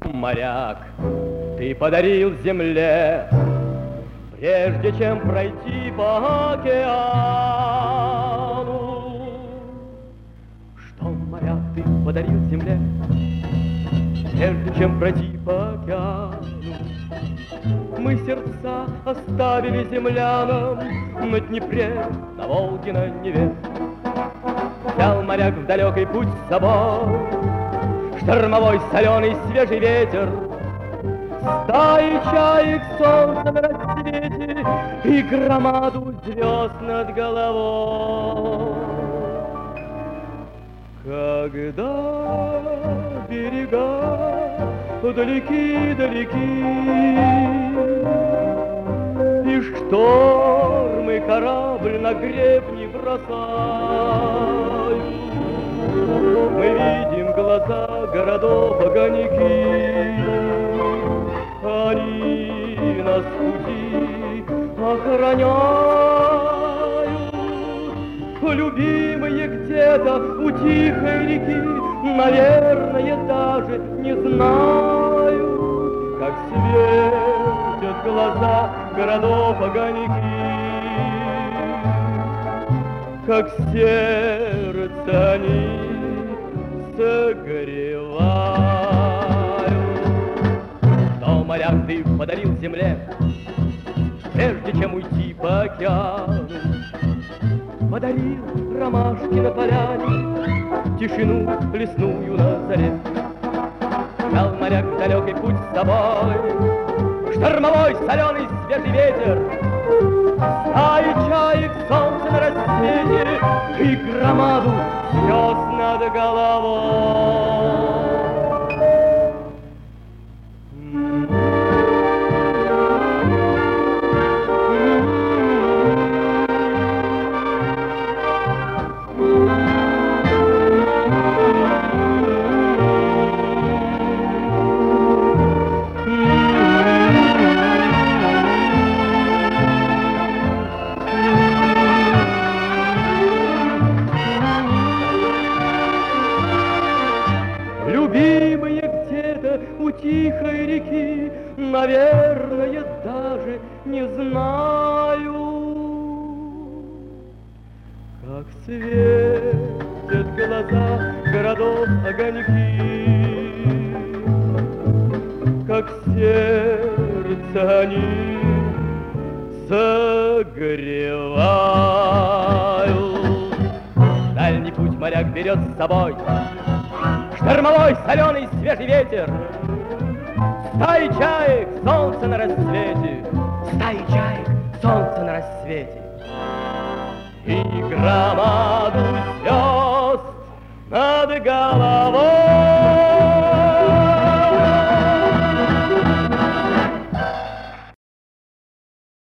Моряк, ты подарил земле, прежде чем пройти по океану. Что, моряк, ты подарил земле, прежде чем пройти по океану? Мы сердца оставили землянам на Днепре, на Волге, на Неве. Взял моряк в далекий путь с собой штормовой, соленый, свежий ветер, стаи чаек, солнце на рассвете и громаду звезд над головой. Когда берега далеки-далеки и штормы корабль на гребни бросают, мы видим глаза городов огоньки, они нас в пути охраняют. Любимые где-то у тихой реки, наверное, даже не знают, как светят глаза городов огоньки, как сердце они согревают. Что, моряк, ты подарил земле, прежде чем уйти по океану? Подарил ромашки на поляне, тишину лесную на заре. Взял моряк в далекий путь с собой штормовой, соленый, свежий ветер, стаи чаек, солнце на рассвете и громаду звезд над головой. Любимые где-то у тихой реки, наверное, даже не знаю, как светят глаза городов огоньки, как сердце они согревают. Дальний путь моряк берет с собой штормовой, соленый, свежий ветер, стаи чаек, солнце на рассвете, стаи чаек, солнце на рассвете и громаду звезд над головой.